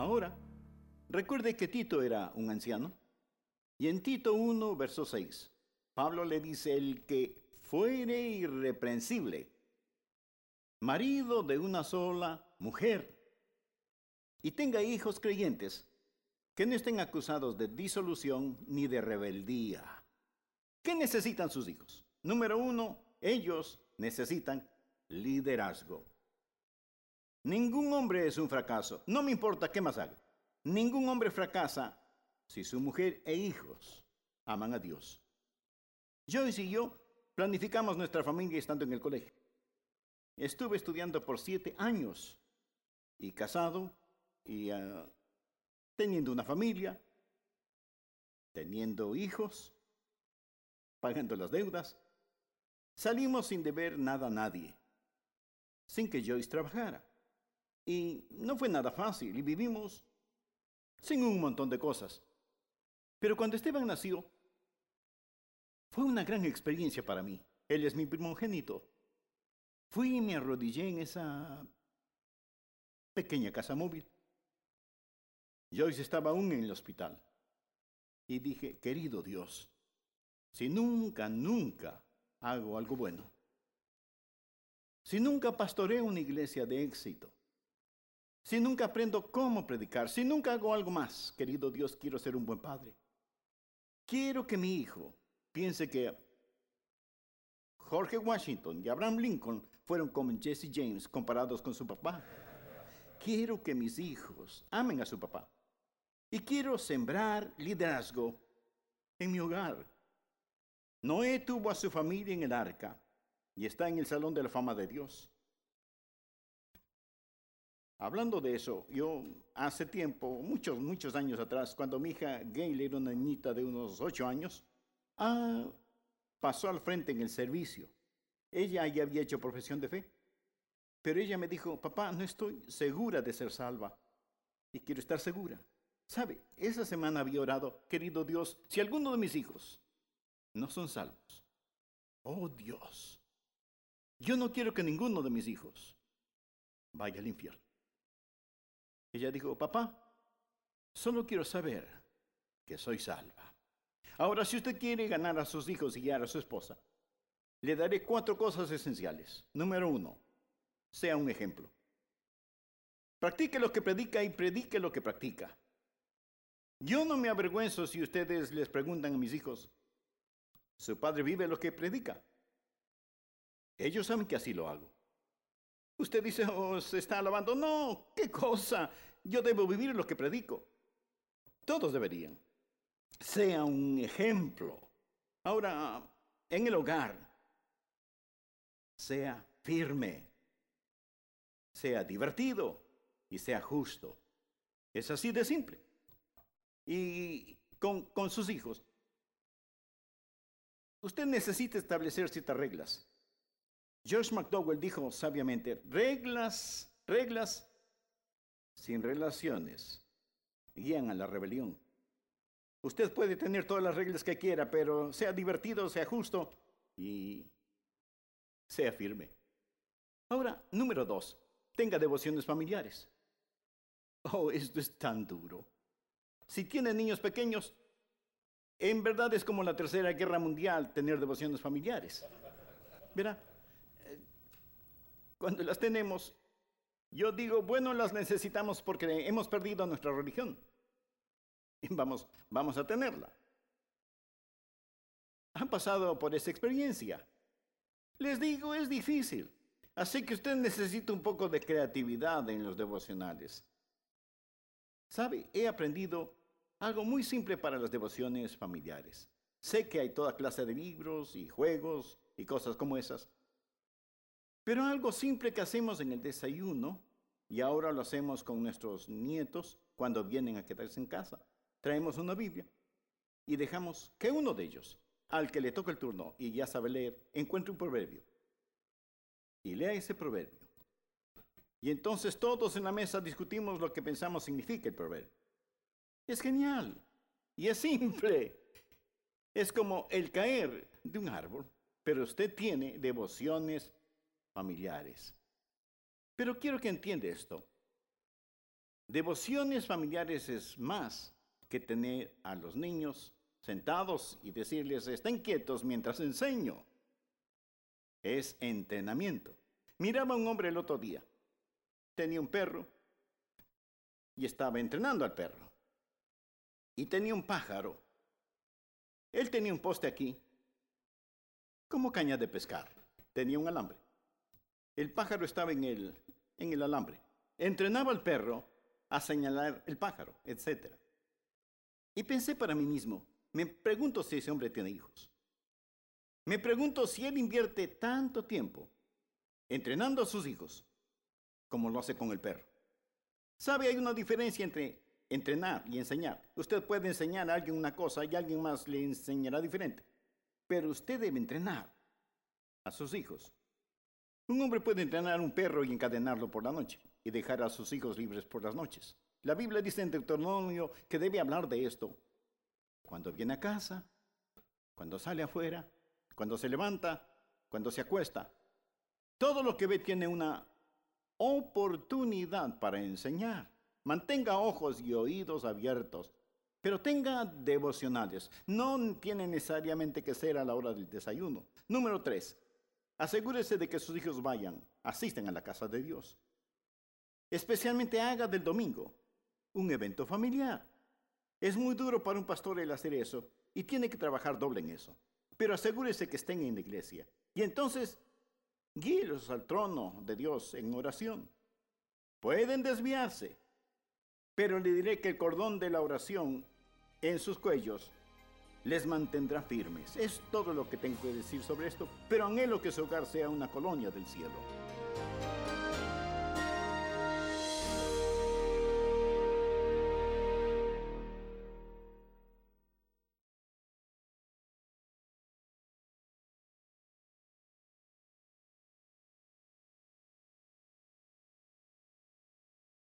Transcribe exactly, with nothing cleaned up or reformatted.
Ahora, recuerde que Tito era un anciano. Y en Tito uno, verso seis, Pablo le dice: el que fuere irreprensible, marido de una sola mujer, y tenga hijos creyentes, que no estén acusados de disolución ni de rebeldía. ¿Qué necesitan sus hijos? Número uno, ellos necesitan liderazgo. Ningún hombre es un fracaso, no me importa qué más haga. Ningún hombre fracasa si su mujer e hijos aman a Dios. Joyce y yo planificamos nuestra familia estando en el colegio. Estuve estudiando por siete años y casado y uh, teniendo una familia, teniendo hijos, pagando las deudas. Salimos sin deber nada a nadie, sin que Joyce trabajara. Y no fue nada fácil y vivimos sin un montón de cosas. Pero cuando Esteban nació, fue una gran experiencia para mí. Él es mi primogénito. Fui y me arrodillé en esa pequeña casa móvil. Joyce estaba aún en el hospital. Y dije: querido Dios, si nunca, nunca hago algo bueno, si nunca pastoreo una iglesia de éxito, si nunca aprendo cómo predicar, si nunca hago algo más, querido Dios, quiero ser un buen padre. Quiero que mi hijo piense que George Washington y Abraham Lincoln fueron como Jesse James comparados con su papá. Quiero que mis hijos amen a su papá. Y quiero sembrar liderazgo en mi hogar. Noé tuvo a su familia en el arca y está en el Salón de la Fama de Dios. Hablando de eso, yo hace tiempo, muchos, muchos años atrás, cuando mi hija Gayle era una niñita de unos ocho años, ah, pasó al frente en el servicio. Ella ya había hecho profesión de fe, pero ella me dijo: papá, no estoy segura de ser salva y quiero estar segura. ¿Sabe? Esa semana había orado: querido Dios, si alguno de mis hijos no son salvos, oh Dios, yo no quiero que ninguno de mis hijos vaya al infierno. Ella dijo: papá, solo quiero saber que soy salva. Ahora, si usted quiere ganar a sus hijos y guiar a su esposa, le daré cuatro cosas esenciales. Número uno, sea un ejemplo. Practique lo que predica y predique lo que practica. Yo no me avergüenzo si ustedes les preguntan a mis hijos: ¿su padre vive lo que predica? Ellos saben que así lo hago. Usted dice: oh, se está alabando. No, qué cosa. Yo debo vivir lo que predico. Todos deberían. Sea un ejemplo. Ahora, en el hogar, sea firme, sea divertido y sea justo. Es así de simple. Y con, con sus hijos, usted necesita establecer ciertas reglas. George McDowell dijo sabiamente: reglas, reglas sin relaciones guían a la rebelión. Usted puede tener todas las reglas que quiera, pero sea divertido, sea justo y sea firme. Ahora, número dos, tenga devociones familiares. Oh, esto es tan duro. Si tiene niños pequeños, en verdad es como la Tercera Guerra Mundial tener devociones familiares. Verá, cuando las tenemos, yo digo, bueno, las necesitamos porque hemos perdido nuestra religión. Y vamos, vamos a tenerla. Han pasado por esa experiencia. Les digo, es difícil. Así que usted necesita un poco de creatividad en los devocionales. ¿Sabe? He aprendido algo muy simple para las devociones familiares. Sé que hay toda clase de libros y juegos y cosas como esas. Pero algo simple que hacemos en el desayuno, y ahora lo hacemos con nuestros nietos cuando vienen a quedarse en casa. Traemos una Biblia y dejamos que uno de ellos, al que le toca el turno y ya sabe leer, encuentre un proverbio. Y lea ese proverbio. Y entonces todos en la mesa discutimos lo que pensamos significa el proverbio. Es genial y es simple. Es como el caer de un árbol, pero usted tiene devociones familiares. Pero quiero que entienda esto. Devociones familiares es más que tener a los niños sentados y decirles, estén quietos mientras enseño. Es entrenamiento. Miraba a un hombre el otro día. Tenía un perro y estaba entrenando al perro. Y tenía un pájaro. Él tenía un poste aquí, como caña de pescar. Tenía un alambre. El pájaro estaba en el, en el alambre. Entrenaba al perro a señalar el pájaro, etcétera. Y pensé para mí mismo, me pregunto si ese hombre tiene hijos. Me pregunto si él invierte tanto tiempo entrenando a sus hijos como lo hace con el perro. ¿Sabe? Hay una diferencia entre entrenar y enseñar. Usted puede enseñar a alguien una cosa y alguien más le enseñará diferente. Pero usted debe entrenar a sus hijos. Un hombre puede entrenar a un perro y encadenarlo por la noche y dejar a sus hijos libres por las noches. La Biblia dice en Deuteronomio que debe hablar de esto cuando viene a casa, cuando sale afuera, cuando se levanta, cuando se acuesta. Todo lo que ve tiene una oportunidad para enseñar. Mantenga ojos y oídos abiertos, pero tenga devocionales. No tiene necesariamente que ser a la hora del desayuno. Número tres, asegúrese de que sus hijos vayan, asisten a la casa de Dios. Especialmente haga del domingo un evento familiar. Es muy duro para un pastor el hacer eso y tiene que trabajar doble en eso. Pero asegúrese que estén en la iglesia. Y entonces, guíelos al trono de Dios en oración. Pueden desviarse, pero le diré que el cordón de la oración en sus cuellos les mantendrá firmes. Es todo lo que tengo que decir sobre esto, pero anhelo que su hogar sea una colonia del cielo.